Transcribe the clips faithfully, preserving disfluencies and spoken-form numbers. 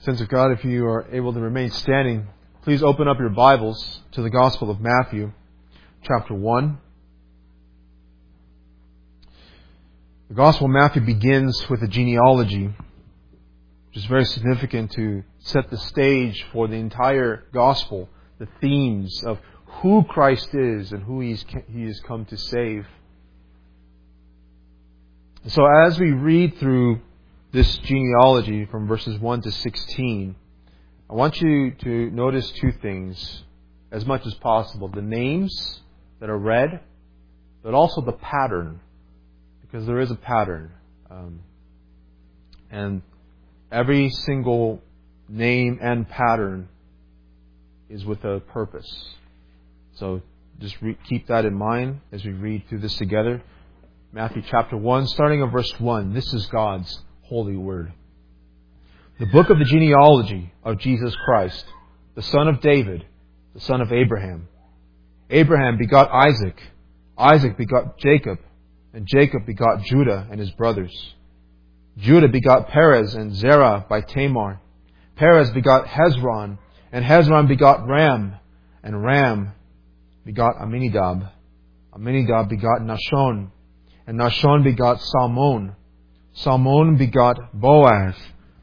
Saints of God, if you are able to remain standing, please open up your Bibles to the Gospel of Matthew, chapter one. The Gospel of Matthew begins with a genealogy, which is very significant to set the stage for the entire Gospel, the themes of who Christ is and who He's, He has come to save. So as we read through this genealogy from verses one to sixteen, I want you to notice two things as much as possible. The names that are read, but also the pattern, because there is a pattern. Um, and every single name and pattern is with a purpose. So just re- keep that in mind as we read through this together. Matthew chapter one, starting at verse one. This is God's holy word. The book of the genealogy of Jesus Christ, the son of David, the son of Abraham. Abraham begot Isaac. Isaac begot Jacob. And Jacob begot Judah and his brothers. Judah begot Perez and Zerah by Tamar. Perez begot Hezron. And Hezron begot Ram. And Ram begot Aminadab. Aminadab begot Nahshon. And Nahshon begot Salmon. Salmon begot Boaz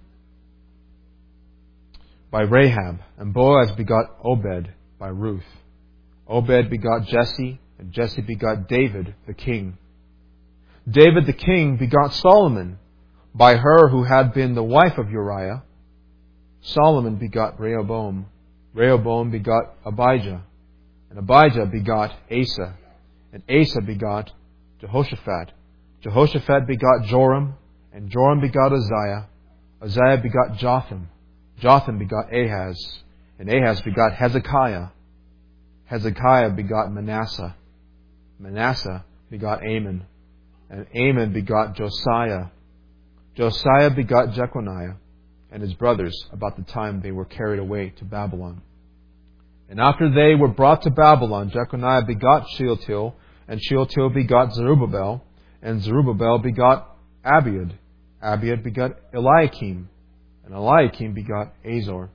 by Rahab, and Boaz begot Obed by Ruth. Obed begot Jesse, and Jesse begot David the king. David the king begot Solomon by her who had been the wife of Uriah. Solomon begot Rehoboam. Rehoboam begot Abijah, and Abijah begot Asa, and Asa begot Jehoshaphat. Jehoshaphat begot Joram, and Joram begot Uzziah. Uzziah begot Jotham. Jotham begot Ahaz, and Ahaz begot Hezekiah. Hezekiah begot Manasseh. Manasseh begot Amon, and Amon begot Josiah. Josiah begot Jeconiah and his brothers about the time they were carried away to Babylon. And after they were brought to Babylon, Jeconiah begot Shealtiel, and Shealtiel begot Zerubbabel, and Zerubbabel begot Abiud. Abiud begot Eliakim, and Eliakim begot Azor.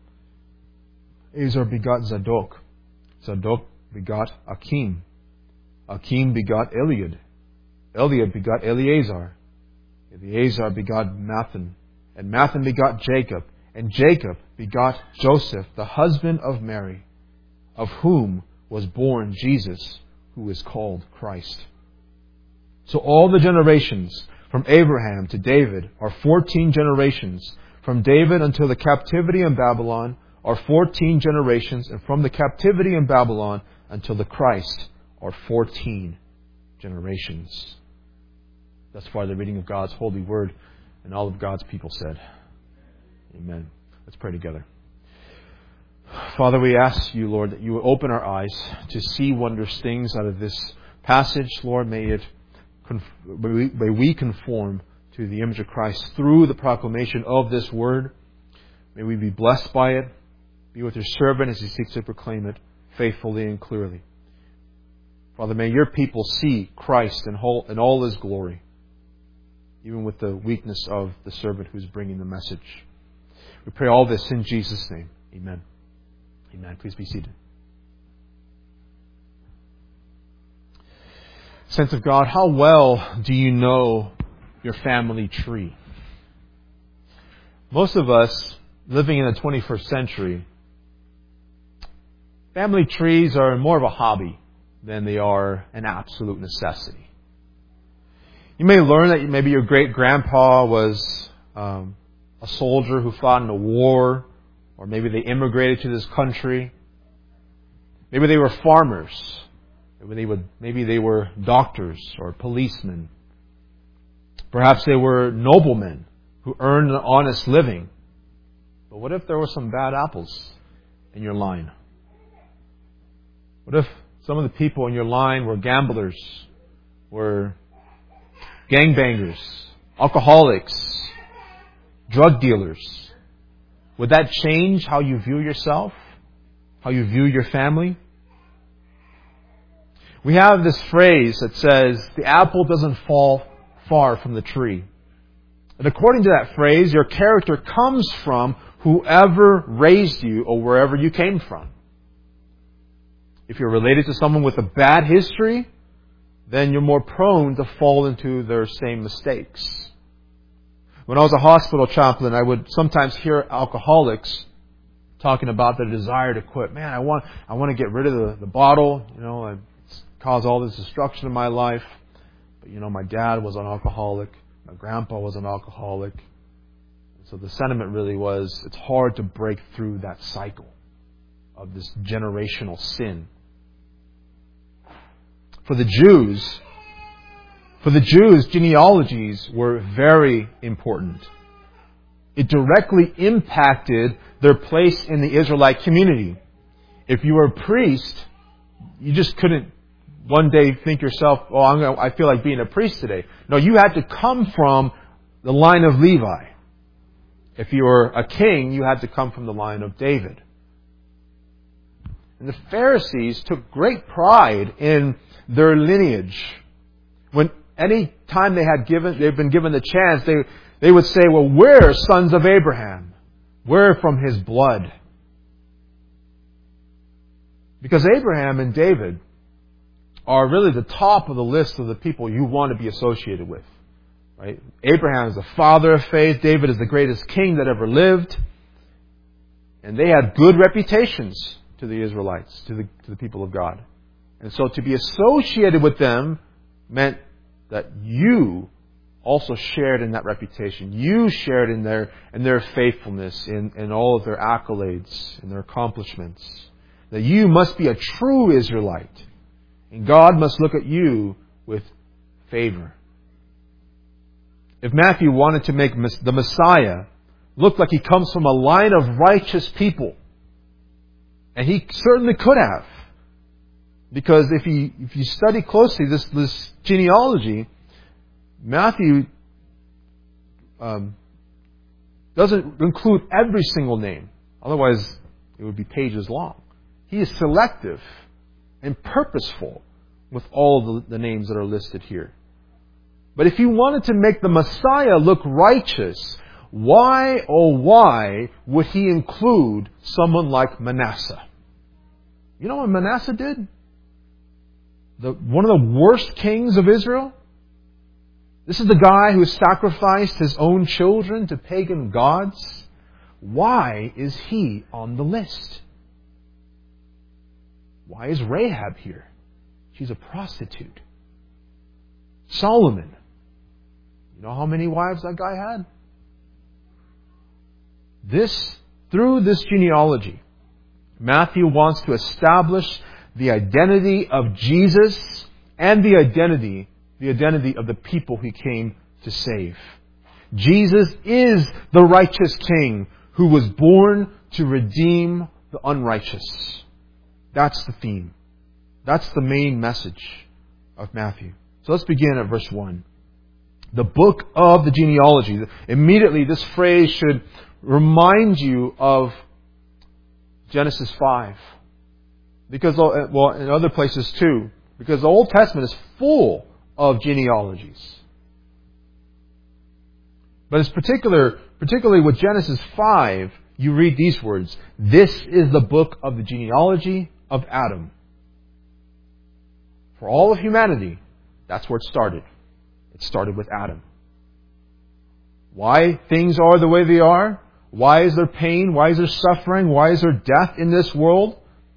Azor begot Zadok. Zadok begot Akim. Akim begot Eliud. Eliud begot Eleazar. Eleazar begot Mathan. And Mathan begot Jacob. And Jacob begot Joseph, the husband of Mary, of whom was born Jesus, who is called Christ. So all the generations from Abraham to David are fourteen generations. From David until the captivity in Babylon are fourteen generations. And from the captivity in Babylon until the Christ are fourteen generations. Thus far the reading of God's holy word, and all of God's people said, Amen. Let's pray together. Father, we ask you, Lord, that you would open our eyes to see wondrous things out of this passage. Lord, may it may we conform to the image of Christ through the proclamation of this word. May we be blessed by it. Be with your servant as he seeks to proclaim it faithfully and clearly. Father, may your people see Christ in whole, in all his glory, even with the weakness of the servant who's bringing the message. We pray all this in Jesus' name. Amen. Amen. Please be seated. Saints of God, how well do you know your family tree? Most of us living in the twenty-first century, family trees are more of a hobby than they are an absolute necessity. You may learn that maybe your great-grandpa was um, a soldier who fought in a war, or maybe they immigrated to this country. Maybe they were farmers. Maybe they, would, maybe they were doctors or policemen. Perhaps they were noblemen who earned an honest living. But what if there were some bad apples in your line? What if some of the people in your line were gamblers, were gangbangers, alcoholics, drug dealers? Would that change how you view yourself? How you view your family? We have this phrase that says, the apple doesn't fall far from the tree. And according to that phrase, your character comes from whoever raised you or wherever you came from. If you're related to someone with a bad history, then you're more prone to fall into their same mistakes. When I was a hospital chaplain, I would sometimes hear alcoholics talking about their desire to quit. Man, I want I want to get rid of the, the bottle. You know, it's caused all this destruction in my life. But, you know, my dad was an alcoholic. My grandpa was an alcoholic. So the sentiment really was, it's hard to break through that cycle of this generational sin. For the Jews, for the Jews, genealogies were very important. It directly impacted their place in the Israelite community. If you were a priest, you just couldn't one day think yourself, oh, I'm gonna, I feel like being a priest today. No, you had to come from the line of Levi. If you were a king, you had to come from the line of David. And the Pharisees took great pride in their lineage. When any time they had given, they've been given the chance, they, they would say, well, we're sons of Abraham. We're from his blood. Because Abraham and David are really the top of the list of the people you want to be associated with. Right? Abraham is the father of faith. David is the greatest king that ever lived. And they had good reputations to the Israelites, to the, to the people of God. And so to be associated with them meant that you also shared in that reputation. You shared in their in their faithfulness, in, in all of their accolades, in their accomplishments. That you must be a true Israelite. And God must look at you with favor. If Matthew wanted to make the Messiah look like he comes from a line of righteous people, and he certainly could have, because if you if you study closely this this genealogy, Matthew um, doesn't include every single name. Otherwise, it would be pages long. He is selective and purposeful with all the, the names that are listed here. But if you wanted to make the Messiah look righteous, why, oh why, would he include someone like Manasseh? You know what Manasseh did? The, one of the worst kings of Israel? This is the guy who sacrificed his own children to pagan gods. Why is he on the list? Why is Rahab here? She's a prostitute. Solomon. You know how many wives that guy had? This, through this genealogy, Matthew wants to establish the identity of Jesus and the identity, the identity of the people he came to save. Jesus is the righteous King who was born to redeem the unrighteous. That's the theme. That's the main message of Matthew. So let's begin at verse one. The book of the genealogy. Immediately, this phrase should remind you of Genesis five. Because, well, in other places too. Because the Old Testament is full of genealogies. But it's particular, particularly with Genesis five, you read these words. This is the book of the genealogy of Adam. For all of humanity, that's where it started. It started with Adam. Why things are the way they are? Why is there pain? Why is there suffering? Why is there death in this world?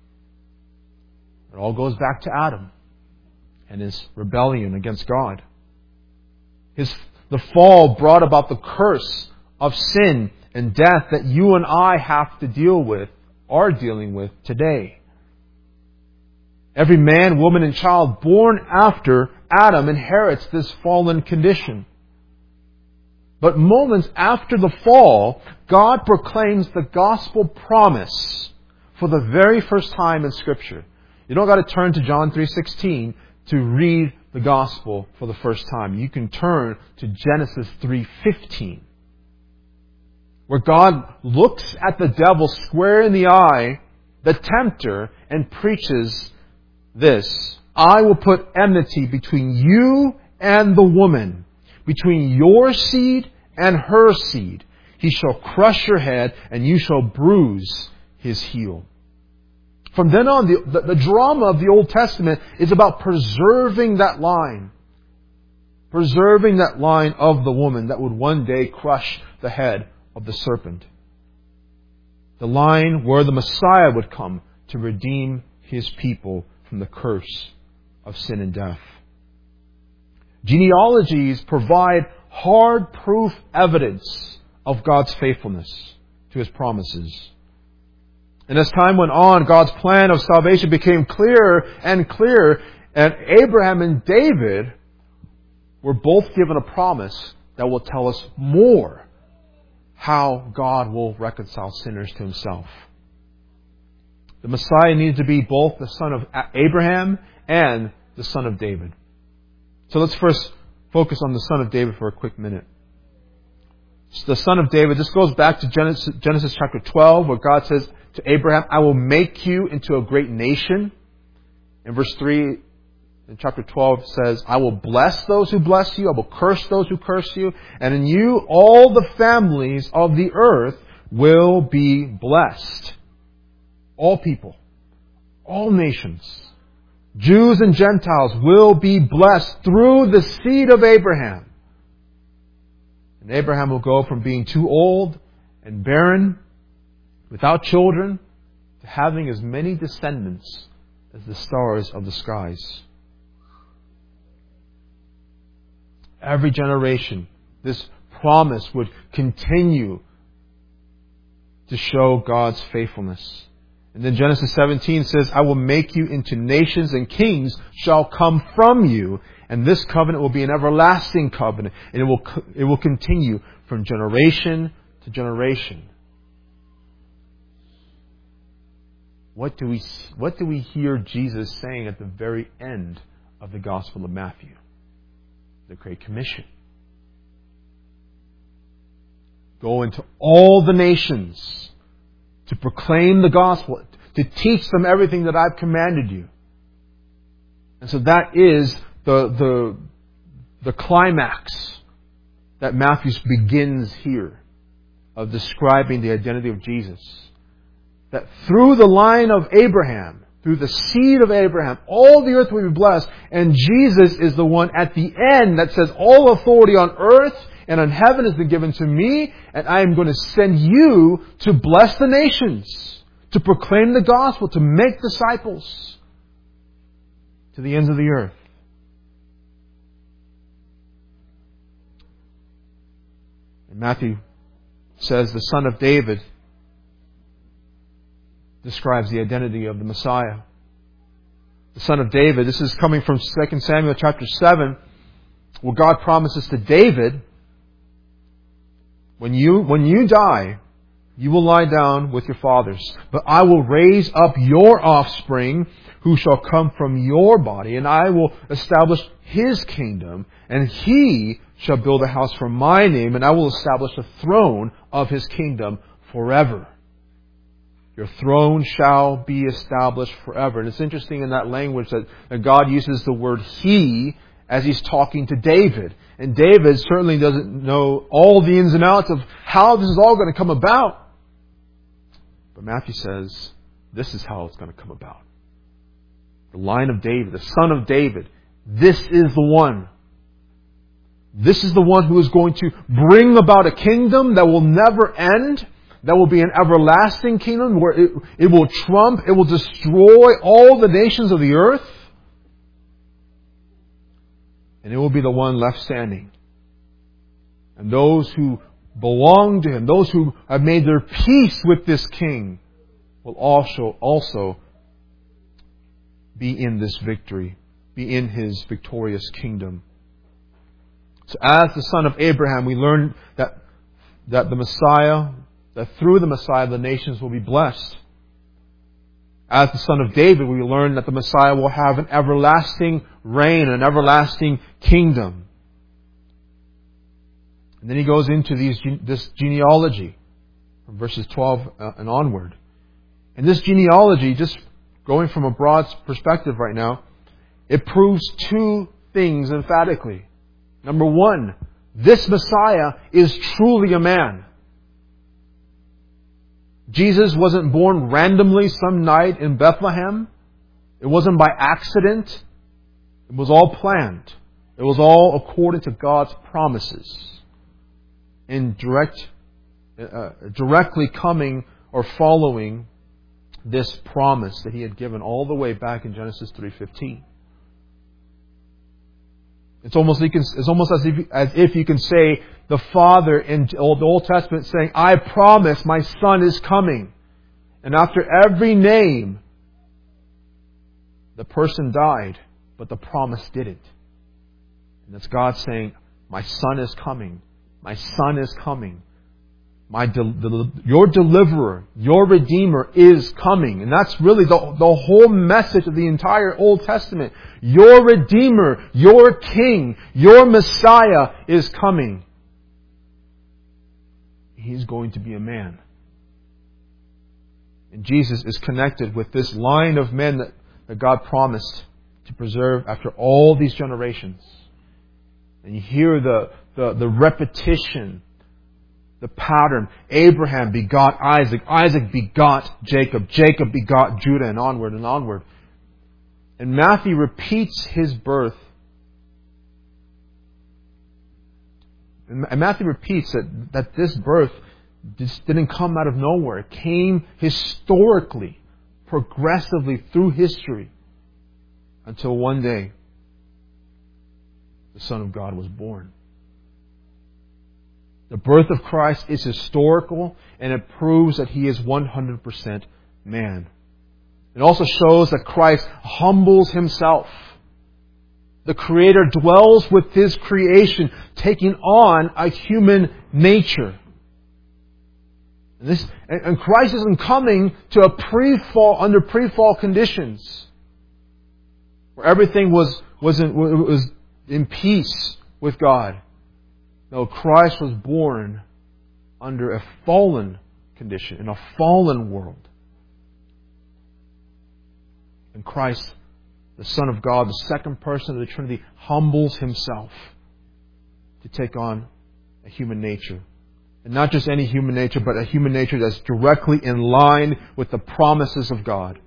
It all goes back to Adam and his rebellion against God. His, the fall brought about the curse of sin and death that you and I have to deal with, are dealing with today. Every man, woman, and child born after Adam inherits this fallen condition. But moments after the fall, God proclaims the gospel promise for the very first time in Scripture. You don't got to turn to John three sixteen to read the gospel for the first time. You can turn to Genesis three fifteen, where God looks at the devil square in the eye, the tempter, and preaches this: I will put enmity between you and the woman, between your seed and her seed. He shall crush your head, and you shall bruise his heel. From then on, the, the, the drama of the Old Testament is about preserving that line. Preserving that line of the woman that would one day crush the head of the serpent. The line where the Messiah would come to redeem his people from the curse of sin and death. Genealogies provide hard proof evidence of God's faithfulness to his promises. And as time went on, God's plan of salvation became clearer and clearer, and Abraham and David were both given a promise that will tell us more how God will reconcile sinners to himself. The Messiah needed to be both the son of Abraham and the son of David. So let's first focus on the son of David for a quick minute. The son of David, this goes back to Genesis, Genesis chapter twelve, where God says to Abraham, I will make you into a great nation. In verse three, in chapter twelve says, I will bless those who bless you, I will curse those who curse you, and in you all the families of the earth will be blessed. All people, all nations, Jews and Gentiles will be blessed through the seed of Abraham. And Abraham will go from being too old and barren, without children, to having as many descendants as the stars of the skies. Every generation, this promise would continue to show God's faithfulness. And then Genesis seventeen says, I will make you into nations, and kings shall come from you. And this covenant will be an everlasting covenant. And it will, it will continue from generation to generation. What do we, what do we hear Jesus saying at the very end of the Gospel of Matthew? The Great Commission. Go into all the nations to proclaim the gospel, to teach them everything that I've commanded you. And so that is the, the, the climax that Matthew begins here of describing the identity of Jesus. That through the line of Abraham, through the seed of Abraham, all the earth will be blessed. And Jesus is the one at the end that says, all authority on earth and on heaven has been given to me, and I am going to send you to bless the nations, to proclaim the gospel, to make disciples to the ends of the earth. And Matthew says the son of David describes the identity of the Messiah. The son of David, this is coming from Second Samuel chapter seven, where God promises to David, when you, when you die, you will lie down with your fathers, but I will raise up your offspring who shall come from your body, and I will establish his kingdom, and he shall build a house for my name, and I will establish the throne of his kingdom forever. Your throne shall be established forever. And it's interesting in that language that, that God uses the word he as he's talking to David. And David certainly doesn't know all the ins and outs of how this is all going to come about. But Matthew says, this is how it's going to come about. The line of David, the son of David, this is the one. This is the one who is going to bring about a kingdom that will never end. That will be an everlasting kingdom where it, it will trump, it will destroy all the nations of the earth. And it will be the one left standing. And those who belong to him, those who have made their peace with this king, will also, also be in this victory, be in his victorious kingdom. So as the son of Abraham, we learn that, that the Messiah, that through the Messiah, the nations will be blessed. As the son of David, we learn that the Messiah will have an everlasting reign, an everlasting kingdom. And then he goes into these, this genealogy from verses twelve and onward. And this genealogy, just going from a broad perspective right now, it proves two things emphatically. Number one, This Messiah is truly a man. Jesus wasn't born randomly some night in Bethlehem. It wasn't by accident. It was all planned. It was all according to God's promises. In direct, uh, directly coming or following this promise that He had given all the way back in Genesis three fifteen. It's almost, it's almost as if, as if you can say the Father in the Old Testament saying, I promise my Son is coming. And after every name, the person died, but the promise didn't. And it's God saying, my Son is coming. My Son is coming. My de- the, your deliverer, your Redeemer is coming. And that's really the, the whole message of the entire Old Testament. Your Redeemer, your King, your Messiah is coming. He's going to be a man. And Jesus is connected with this line of men that, that God promised to preserve after all these generations. And you hear the, the, the repetition, the pattern. Abraham begot Isaac. Isaac begot Jacob. Jacob begot Judah, and onward and onward. And Matthew repeats his birth. And Matthew repeats that, that this birth just didn't come out of nowhere. It came historically, progressively through history, until one day the Son of God was born. The birth of Christ is historical, and it proves that He is one hundred percent man. It also shows that Christ humbles Himself. The Creator dwells with His creation, taking on a human nature. And, this, and Christ isn't coming to a pre-fall, under pre-fall conditions, where everything was, was, in, was in peace with God. No, Christ was born under a fallen condition, in a fallen world. And Christ, the Son of God, the second person of the Trinity, humbles Himself to take on a human nature. And not just any human nature, but a human nature that's directly in line with the promises of God.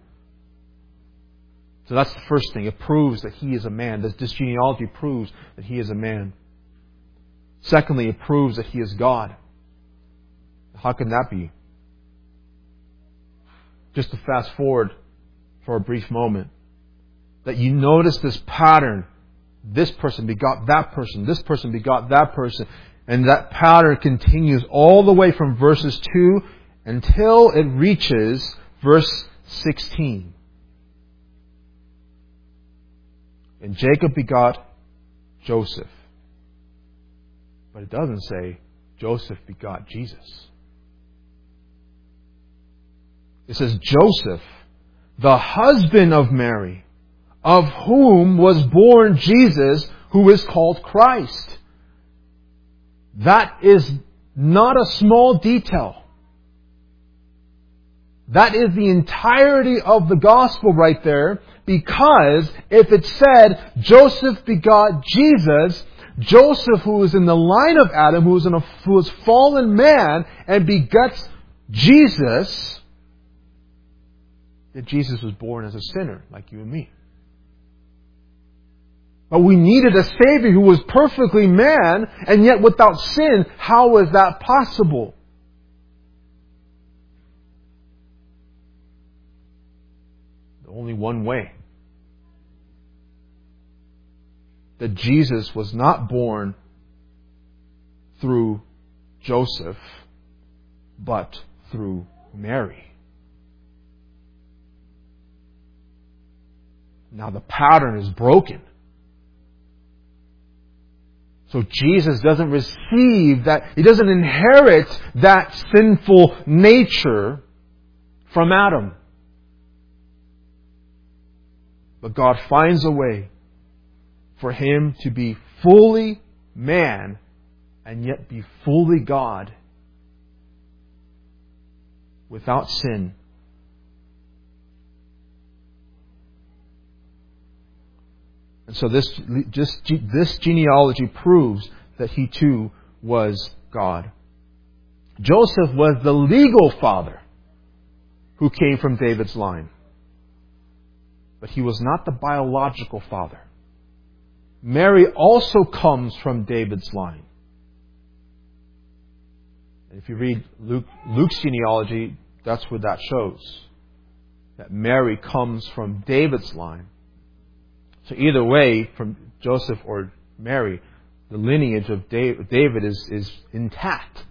So that's the first thing. It proves that He is a man. This, this genealogy proves that He is a man. Secondly, it proves that He is God. How can that be? Just to fast forward for a brief moment, that you notice this pattern. This person begot that person. This person begot that person. And that pattern continues all the way from verses two until it reaches verse sixteen. And Jacob begot Joseph. But it doesn't say Joseph begot Jesus. It says Joseph, the husband of Mary, of whom was born Jesus, who is called Christ. That is not a small detail. That is the entirety of the gospel right there, because if it said Joseph begot Jesus, Joseph, who was in the line of Adam, who was, in a, who was fallen man, and begets Jesus, that Jesus was born as a sinner, like you and me. But we needed a Savior who was perfectly man, and yet without sin. How was that possible? Only one way. That Jesus was not born through Joseph, but through Mary. Now the pattern is broken. So Jesus doesn't receive that, He doesn't inherit that sinful nature from Adam. But God finds a way for Him to be fully man and yet be fully God without sin. And so this, this, this genealogy proves that he too was God. Joseph was the legal father who came from David's line. But he was not the biological father. Mary also comes from David's line. And if you read Luke, Luke's genealogy, that's what that shows. That Mary comes from David's line. So either way, from Joseph or Mary, the lineage of David is, is intact.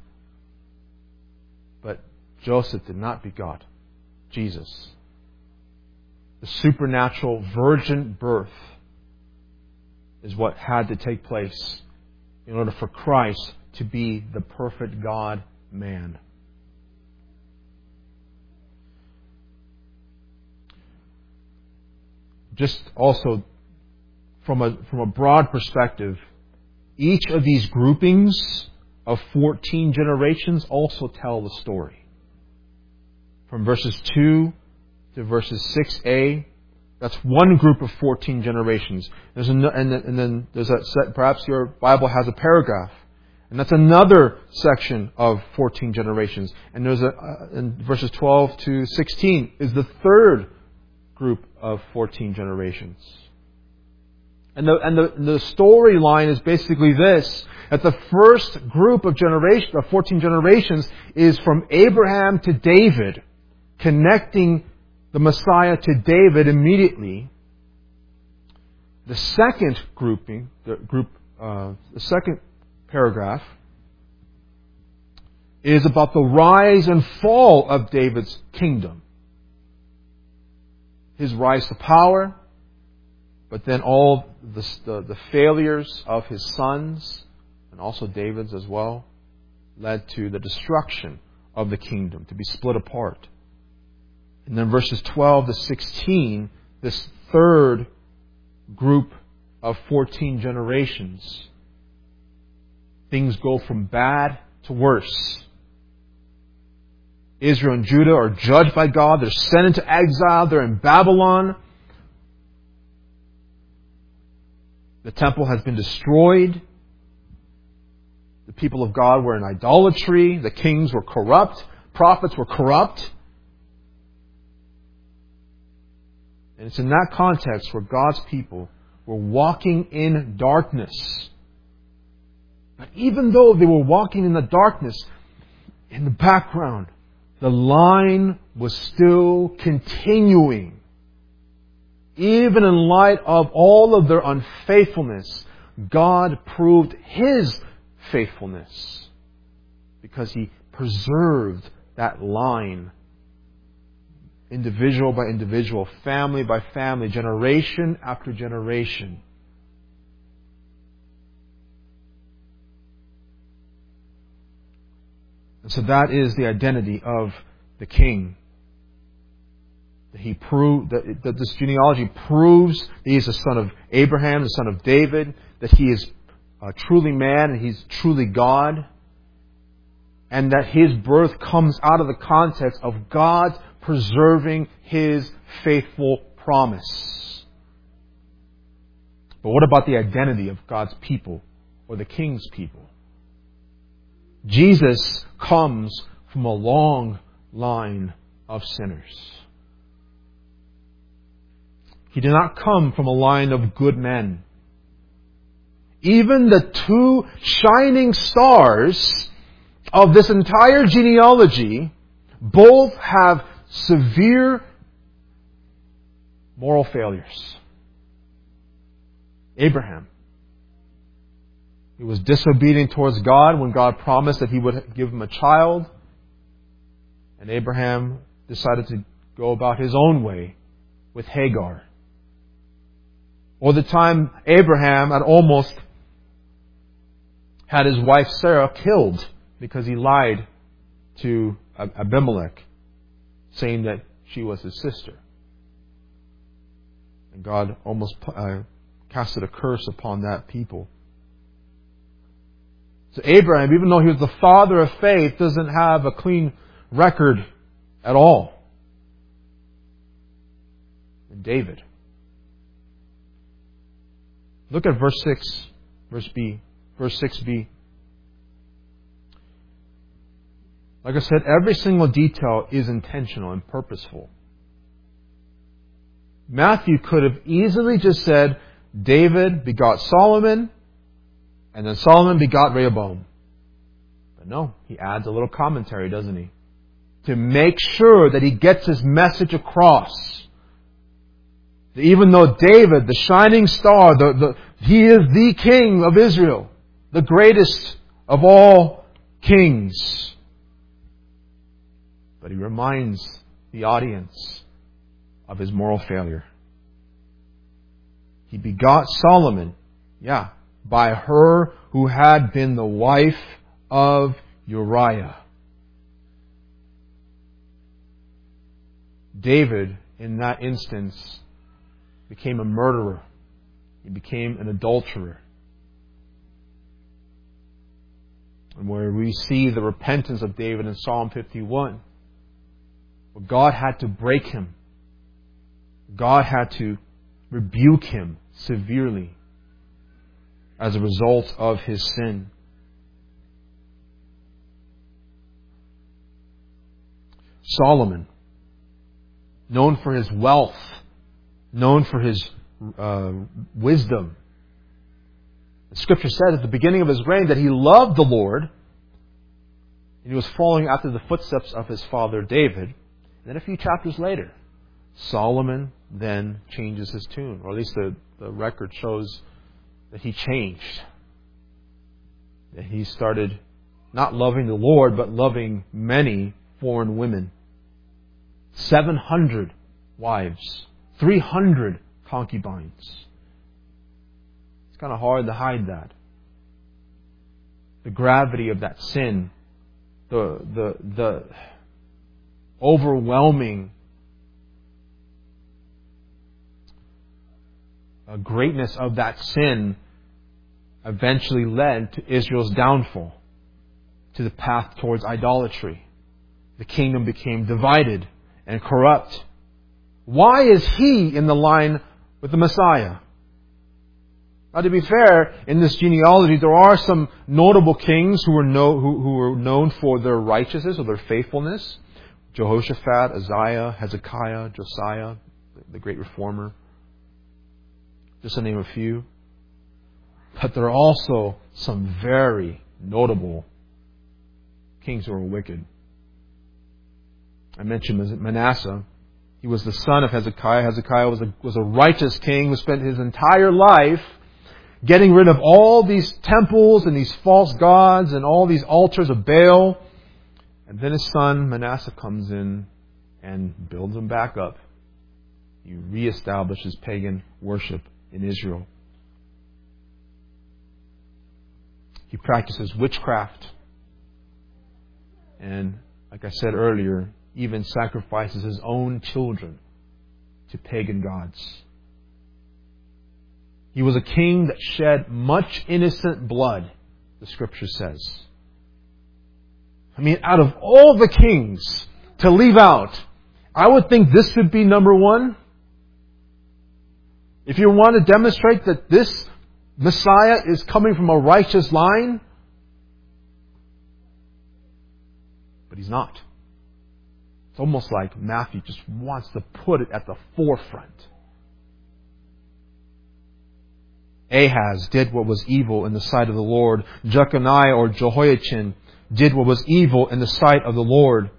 But Joseph did not begot Jesus. The supernatural virgin birth is what had to take place in order for Christ to be the perfect God-man. Just also, from a, from a broad perspective, each of these groupings of fourteen generations also tell the story. From verses two to verses six a, that's one group of fourteen generations. There's an, and, then, and then there's a set, perhaps your Bible has a paragraph, and that's another section of fourteen generations. And there's a uh, in verses twelve to sixteen is the third group of fourteen generations. And the and the, the storyline is basically this: that the first group of generation of fourteen generations is from Abraham to David, connecting the Messiah to David immediately. The second grouping, the group, uh, the second paragraph, is about the rise and fall of David's kingdom. His rise to power, but then all the, the, the failures of his sons, and also David's as well, led to the destruction of the kingdom, to be split apart. And then verses twelve to sixteen, this third group of fourteen generations, things go from bad to worse. Israel and Judah are judged by God. They're sent into exile. They're in Babylon. The temple has been destroyed. The people of God were in idolatry. The kings were corrupt. Prophets were corrupt. And it's in that context where God's people were walking in darkness. But even though they were walking in the darkness, in the background, the line was still continuing. Even in light of all of their unfaithfulness, God proved His faithfulness because He preserved that line, individual by individual, family by family, generation after generation. And so that is the identity of the King. That he proved that, that this genealogy proves that he is the son of Abraham, the son of David, that he is uh, truly man and he's truly God, and that his birth comes out of the context of God preserving His faithful promise. But what about the identity of God's people or the King's people? Jesus comes from a long line of sinners. He did not come from a line of good men. Even the two shining stars of this entire genealogy both have severe moral failures. Abraham, he was disobedient towards God when God promised that He would give him a child. And Abraham decided to go about his own way with Hagar. Or the time Abraham had almost had his wife Sarah killed because he lied to Abimelech, saying that she was his sister. And God almost uh, casted a curse upon that people. So Abraham, even though he was the father of faith, doesn't have a clean record at all. And David. Look at verse six, verse B, verse six b. Like I said, every single detail is intentional and purposeful. Matthew could have easily just said, David begot Solomon, and then Solomon begot Rehoboam. But no, he adds a little commentary, doesn't he? To make sure that he gets his message across. That even though David, the shining star, the, the, he is the king of Israel, the greatest of all kings. But he reminds the audience of his moral failure. He begot Solomon, yeah, by her who had been the wife of Uriah. David, in that instance, became a murderer. He became an adulterer. And where we see the repentance of David in Psalm fifty-one, where God had to break him. God had to rebuke him severely as a result of his sin. Solomon, known for his wealth, known for his uh, wisdom. The Scripture said at the beginning of his reign that he loved the Lord, and he was following after the footsteps of his father David. And then a few chapters later, Solomon then changes his tune, or at least the, the record shows that he changed. That he started not loving the Lord, but loving many foreign women. seven hundred wives, three hundred concubines. It's kind of hard to hide that. The gravity of that sin, the the the overwhelming uh, greatness of that sin eventually led to Israel's downfall, to the path towards idolatry. The kingdom became divided and corrupt. Why is he in the line with the Messiah? Now, to be fair, in this genealogy, there are some notable kings who were, know, who, who were known for their righteousness or their faithfulness. Jehoshaphat, Uzziah, Hezekiah, Josiah, the great reformer. Just to name a few. But there are also some very notable kings who were wicked. I mentioned Manasseh. He was the son of Hezekiah. Hezekiah was a, was a righteous king who spent his entire life getting rid of all these temples and these false gods and all these altars of Baal. And then his son Manasseh comes in and builds them back up. He reestablishes pagan worship in Israel. He practices witchcraft. And like I said earlier, even sacrifices his own children to pagan gods. He was a king that shed much innocent blood, the Scripture says. I mean, out of all the kings to leave out, I would think this would be number one. If you want to demonstrate that this Messiah is coming from a righteous line, but he's not. It's almost like Matthew just wants to put it at the forefront. Ahaz did what was evil in the sight of the Lord. Jeconiah or Jehoiachin did what was evil in the sight of the Lord.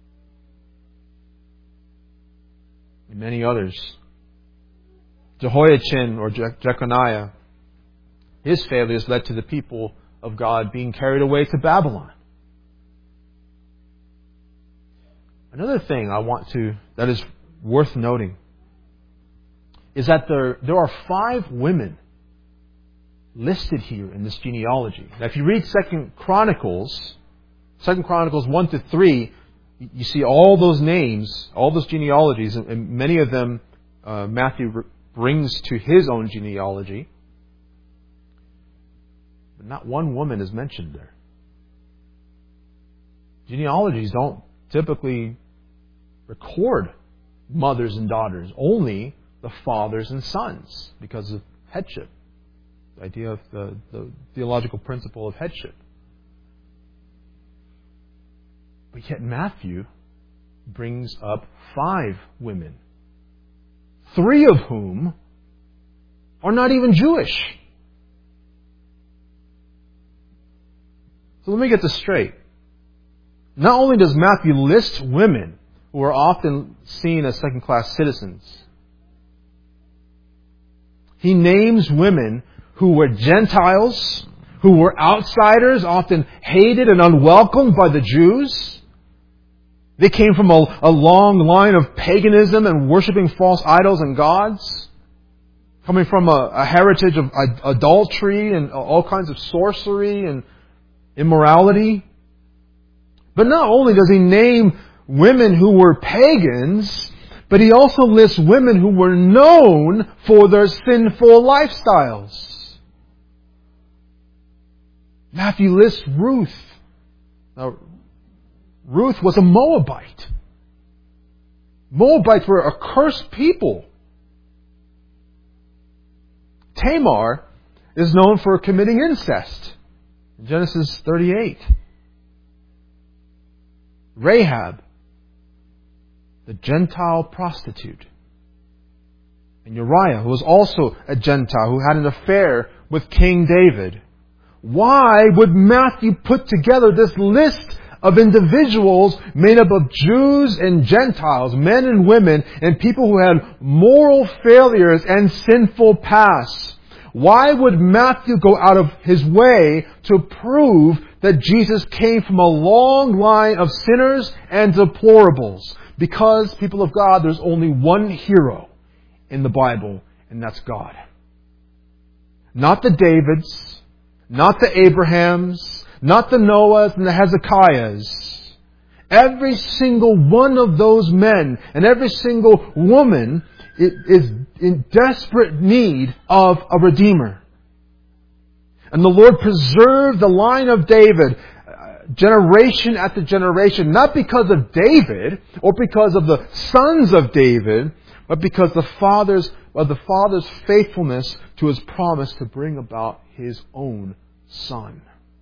And many others. Jehoiachin or Je- Jeconiah, his failures led to the people of God being carried away to Babylon. Another thing I want to, that is worth noting, is that there, there are five women listed here in this genealogy. Now, if you read Second Chronicles, Second Chronicles one to three, you see all those names, all those genealogies, and many of them uh, Matthew brings to his own genealogy. But not one woman is mentioned there. Genealogies don't typically record mothers and daughters, only the fathers and sons because of headship. The idea of the, the theological principle of headship. But yet Matthew brings up five women, three of whom are not even Jewish. So let me get this straight. Not only does Matthew list women who are often seen as second-class citizens, he names women who were Gentiles, who were outsiders, often hated and unwelcomed by the Jews. They came from a, a long line of paganism and worshiping false idols and gods, coming from a, a heritage of adultery and all kinds of sorcery and immorality. But not only does he name women who were pagans, but he also lists women who were known for their sinful lifestyles. Matthew lists Ruth. Now, Ruth was a Moabite. Moabites were a cursed people. Tamar is known for committing incest. In Genesis thirty-eight. Rahab, the Gentile prostitute. And Uriah, who was also a Gentile, who had an affair with King David. Why would Matthew put together this list of individuals made up of Jews and Gentiles, men and women, and people who had moral failures and sinful pasts? Why would Matthew go out of his way to prove that Jesus came from a long line of sinners and deplorables? Because, people of God, there's only one hero in the Bible, and that's God. Not the Davids, not the Abrahams, not the Noahs and the Hezekiahs. Every single one of those men and every single woman is in desperate need of a Redeemer. And the Lord preserved the line of David generation after generation, not because of David or because of the sons of David, but because the father's of the Father's faithfulness to His promise to bring about His own Son.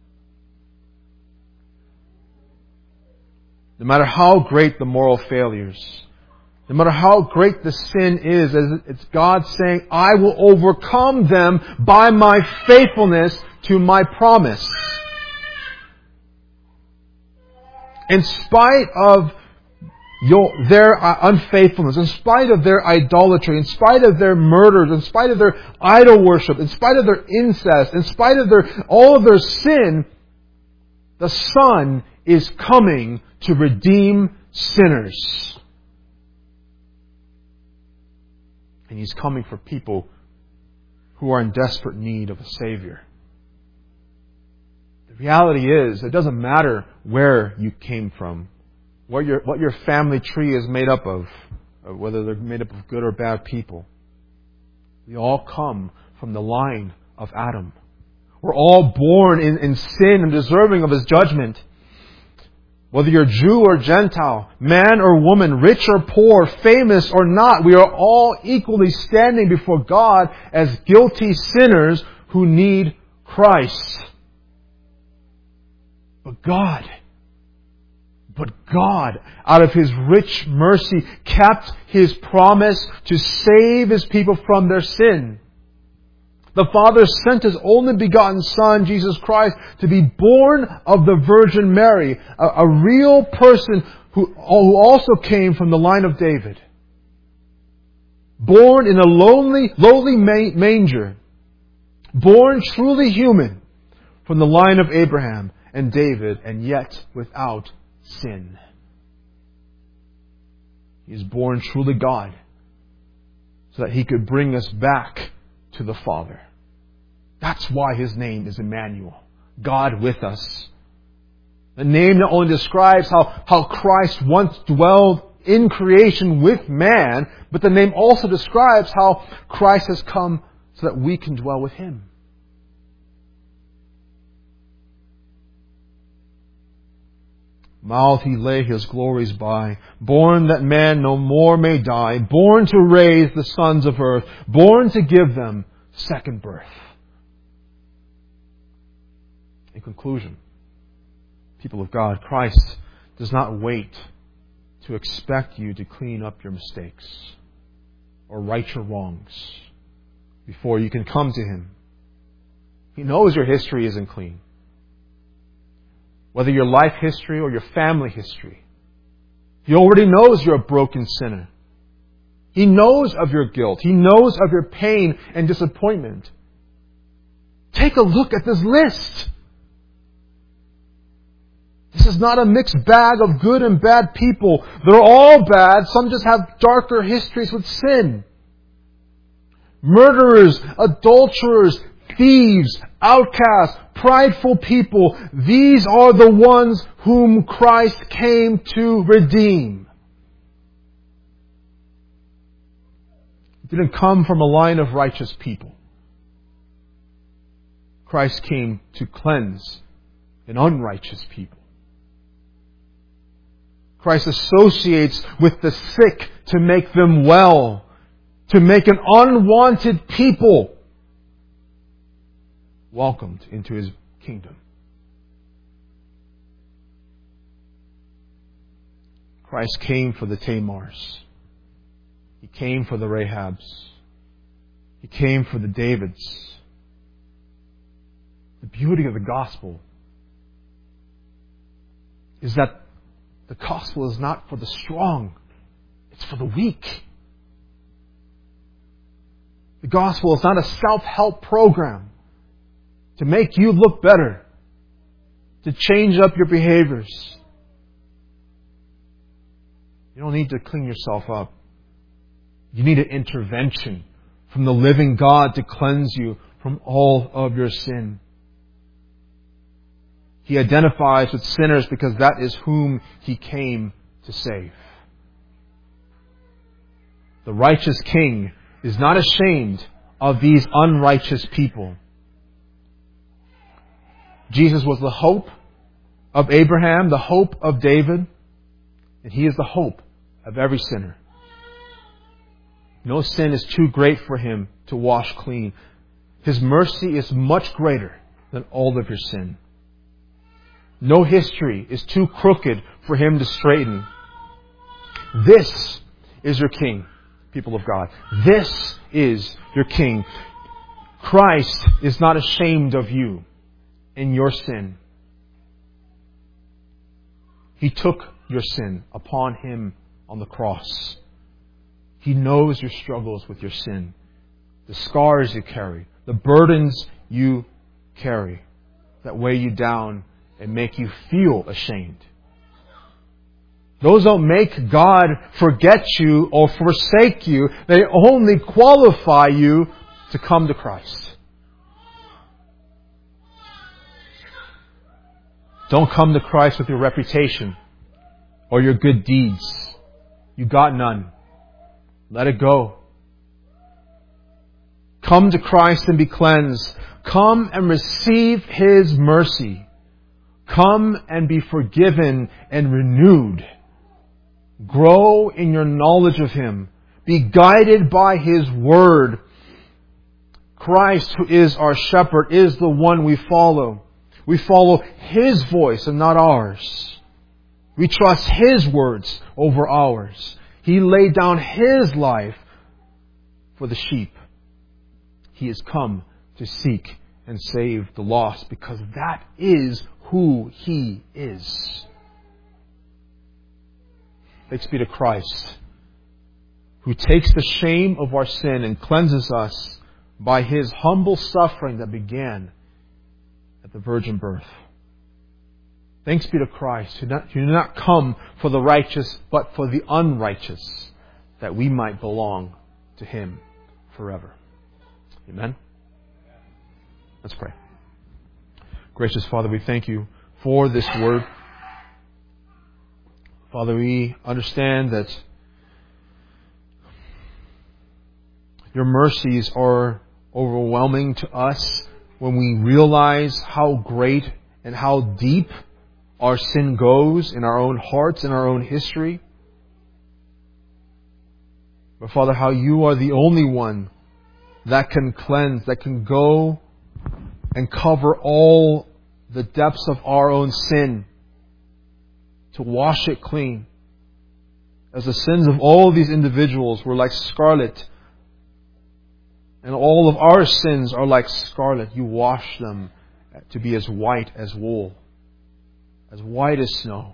No matter how great the moral failures, no matter how great the sin is, it's God saying, I will overcome them by my faithfulness to my promise. In spite of your, their unfaithfulness, in spite of their idolatry, in spite of their murders, in spite of their idol worship, in spite of their incest, in spite of their all of their sin, the Son is coming to redeem sinners. And He's coming for people who are in desperate need of a Savior. The reality is, it doesn't matter where you came from, what your what your family tree is made up of, or whether they're made up of good or bad people. We all come from the line of Adam. We're all born in, in sin and deserving of His judgment. Whether you're Jew or Gentile, man or woman, rich or poor, famous or not, we are all equally standing before God as guilty sinners who need Christ. But God, but God, out of His rich mercy, kept His promise to save His people from their sin. The Father sent His only begotten Son, Jesus Christ, to be born of the Virgin Mary, a, a real person who, who also came from the line of David. Born in a lonely, lowly manger. Born truly human from the line of Abraham and David, and yet without sin. He is born truly God, so that He could bring us back to the Father. That's why His name is Emmanuel, God with us. The name not only describes how, how Christ once dwelled in creation with man, but the name also describes how Christ has come so that we can dwell with Him. Mouthed He lay His glories by, born that man no more may die, born to raise the sons of earth, born to give them second birth. In conclusion, people of God, Christ does not wait to expect you to clean up your mistakes or right your wrongs before you can come to Him. He knows your history isn't clean. Whether your life history or your family history, He already knows you're a broken sinner. He knows of your guilt. He knows of your pain and disappointment. Take a look at this list. This is not a mixed bag of good and bad people. They're all bad. Some just have darker histories with sin. Murderers, adulterers, thieves, outcasts, prideful people. These are the ones whom Christ came to redeem. He didn't come from a line of righteous people. Christ came to cleanse an unrighteous people. Christ associates with the sick to make them well, to make an unwanted people welcomed into His kingdom. Christ came for the Tamars. He came for the Rahabs. He came for the Davids. The beauty of the gospel is that the gospel is not for the strong. It's for the weak. The gospel is not a self-help program to make you look better, to change up your behaviors. You don't need to clean yourself up. You need an intervention from the living God to cleanse you from all of your sin. He identifies with sinners because that is whom He came to save. The righteous King is not ashamed of these unrighteous people. Jesus was the hope of Abraham, the hope of David, and He is the hope of every sinner. No sin is too great for Him to wash clean. His mercy is much greater than all of your sin. No history is too crooked for Him to straighten. This is your King, people of God. This is your King. Christ is not ashamed of you and your sin. He took your sin upon Him on the cross. He knows your struggles with your sin, the scars you carry, the burdens you carry that weigh you down and make you feel ashamed. Those don't make God forget you or forsake you. They only qualify you to come to Christ. Don't come to Christ with your reputation or your good deeds. You got none. Let it go. Come to Christ and be cleansed. Come and receive His mercy. Come and be forgiven and renewed. Grow in your knowledge of Him. Be guided by His Word. Christ, who is our shepherd, is the one we follow. We follow His voice and not ours. We trust His words over ours. He laid down His life for the sheep. He has come to seek and save the lost because that is who He is. Thanks be to Christ, who takes the shame of our sin and cleanses us by His humble suffering that began at the virgin birth. Thanks be to Christ, who did not come for the righteous, but for the unrighteous, that we might belong to Him forever. Amen? Let's pray. Gracious Father, we thank You for this word. Father, we understand that Your mercies are overwhelming to us when we realize how great and how deep our sin goes in our own hearts, in our own history. But Father, how You are the only one that can cleanse, that can go and cover all the depths of our own sin, to wash it clean. As the sins of all these individuals were like scarlet, and all of our sins are like scarlet, you wash them to be as white as wool, as white as snow.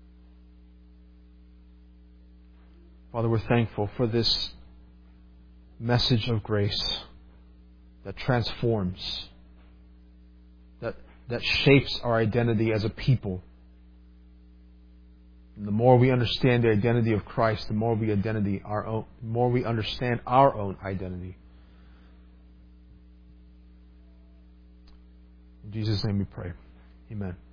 Father, we're thankful for this message of grace that transforms, that, that shapes our identity as a people. And the more we understand the identity of Christ, the more we identity our own, the more we understand our own identity. In Jesus' name we pray. Amen.